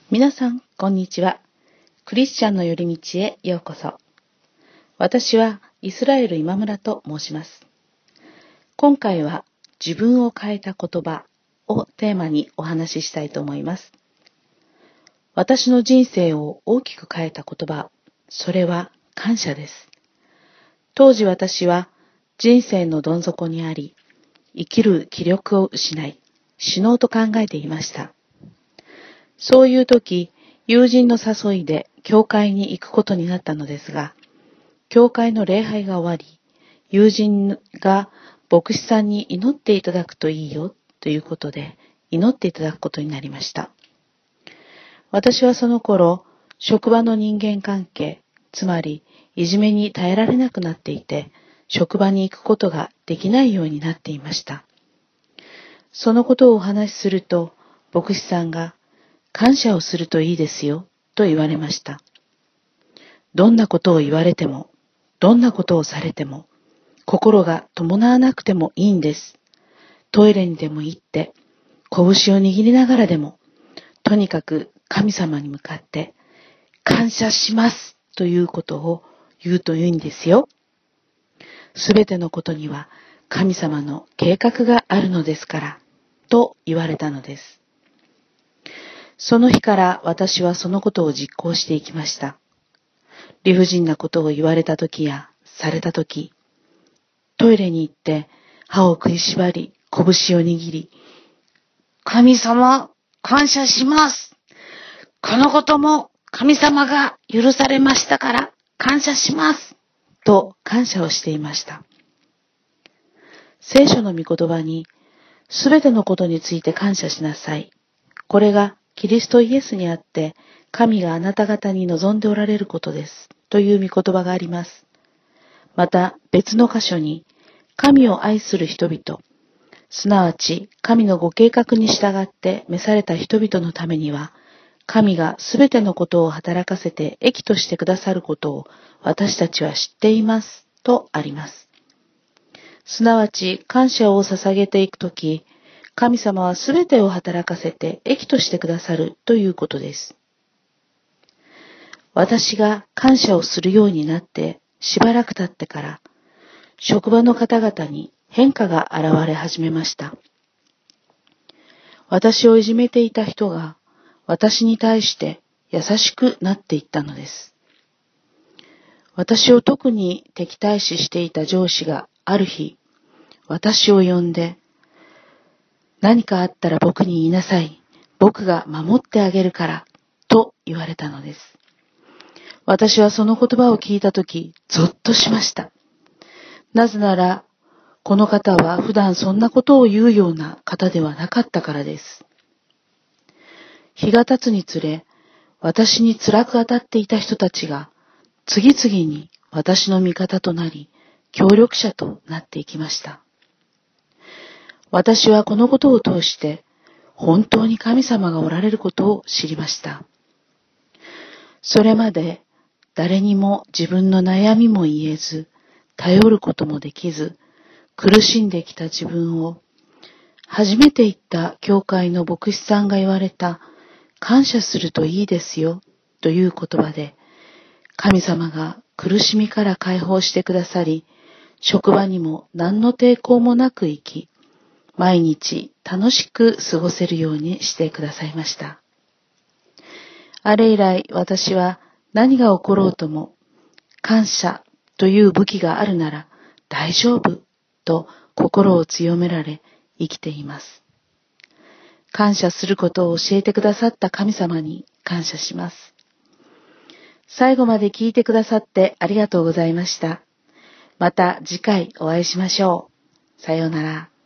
皆さん、こんにちは。クリスチャンの寄り道へようこそ。私はイスラエル今村と申します。今回は自分を変えた言葉をテーマにお話ししたいと思います。私の人生を大きく変えた言葉、それは感謝です。当時私は人生のどん底にあり、生きる気力を失い、死のうと考えていました。そういう時、友人の誘いで教会に行くことになったのですが、教会の礼拝が終わり、友人が牧師さんに祈っていただくといいよということで、祈っていただくことになりました。私はその頃、職場の人間関係、つまりいじめに耐えられなくなっていて、職場に行くことができないようになっていました。そのことをお話しすると、牧師さんが、感謝をするといいですよ、と言われました。どんなことを言われても、どんなことをされても、心が伴わなくてもいいんです。トイレにでも行って、拳を握りながらでも、とにかく神様に向かって、感謝しますということを言うといいんですよ。すべてのことには神様の計画があるのですから、と言われたのです。その日から私はそのことを実行していきました。理不尽なことを言われたときやされたとき、トイレに行って歯を食いしばり、拳を握り、神様、感謝します。このことも神様が許されましたから感謝します。と感謝をしていました。聖書の御言葉に、すべてのことについて感謝しなさい。これがキリストイエスにあって、神があなた方に望んでおられることです。という御言葉があります。また別の箇所に、神を愛する人々、すなわち神のご計画に従って召された人々のためには、神がすべてのことを働かせて益としてくださることを私たちは知っています。とあります。すなわち感謝を捧げていくとき、神様はすべてを働かせて益としてくださるということです。私が感謝をするようになってしばらく経ってから、職場の方々に変化が現れ始めました。私をいじめていた人が私に対して優しくなっていったのです。私を特に敵対視していた上司がある日、私を呼んで、何かあったら僕に言いなさい。僕が守ってあげるから、と言われたのです。私はその言葉を聞いたとき、ゾッとしました。なぜなら、この方は普段そんなことを言うような方ではなかったからです。日が経つにつれ、私に辛く当たっていた人たちが、次々に私の味方となり、協力者となっていきました。私はこのことを通して、本当に神様がおられることを知りました。それまで誰にも自分の悩みも言えず、頼ることもできず、苦しんできた自分を、初めて行った教会の牧師さんが言われた、感謝するといいですよ、という言葉で、神様が苦しみから解放してくださり、職場にも何の抵抗もなく生き、毎日楽しく過ごせるようにしてくださいました。あれ以来私は何が起ころうとも、感謝という武器があるなら大丈夫と心を強められ生きています。感謝することを教えてくださった神様に感謝します。最後まで聞いてくださってありがとうございました。また次回お会いしましょう。さようなら。